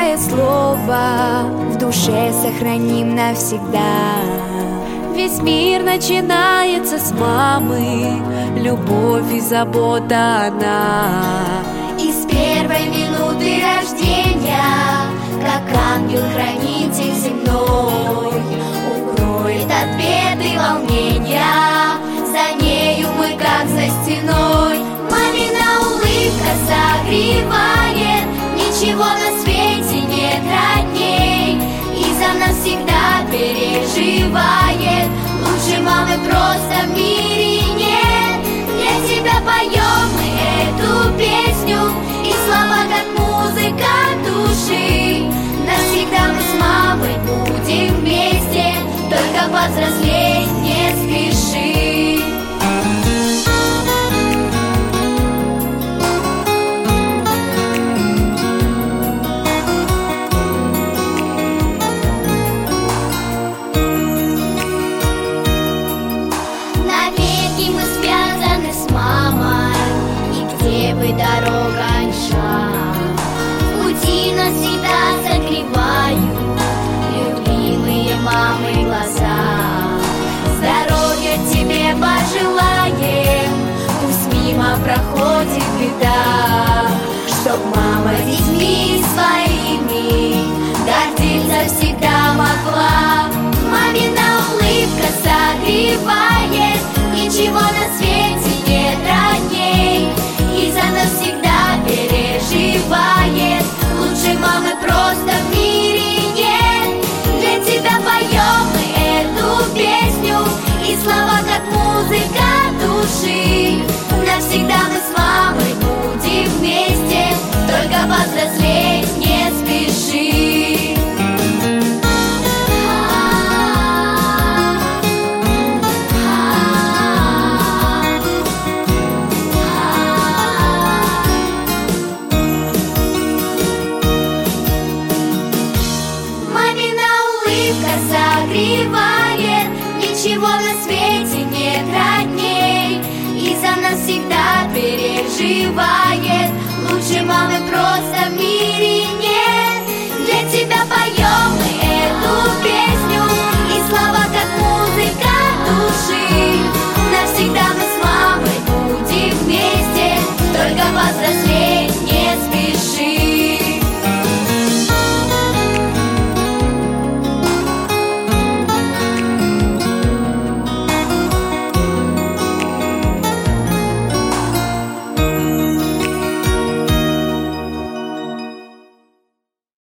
доброе слово в душе сохраним навсегда. Весь мир начинается с мамы, любовь и забота она. И с первой минуты рождения, как ангел-хранитель земной, укроет от бед и волнения, за нею мы как за стеной. Мамина улыбка согревает, ничего на свете нет родней, и за нас всегда переживает. Лучше мамы просто в мире нет. Для тебя поем мы эту песню, и слова как музыка души. Навсегда мы с мамой будем вместе, только повзрослеть не спеши. Навеки мы связаны с мамой, и где бы дорога ни шла, в пути нас всегда согревают любимые мамы глаза. Здоровья тебе пожелаем, пусть мимо проходит беда, чтоб мама детьми своими гордиться всегда могла. Мамина улыбка согревает, ничего на свете нет родней, и за нас всегда переживает. Лучше мамы просто в мире нет. Для тебя поем мы эту песню, и слова как музыка души. Навсегда мы с мамой будем вместе, только повзрослеть не спеши. Мамина улыбка согревает, ничего на свете нет родней, и за нас всегда переживает. Лучше мамы просто в мире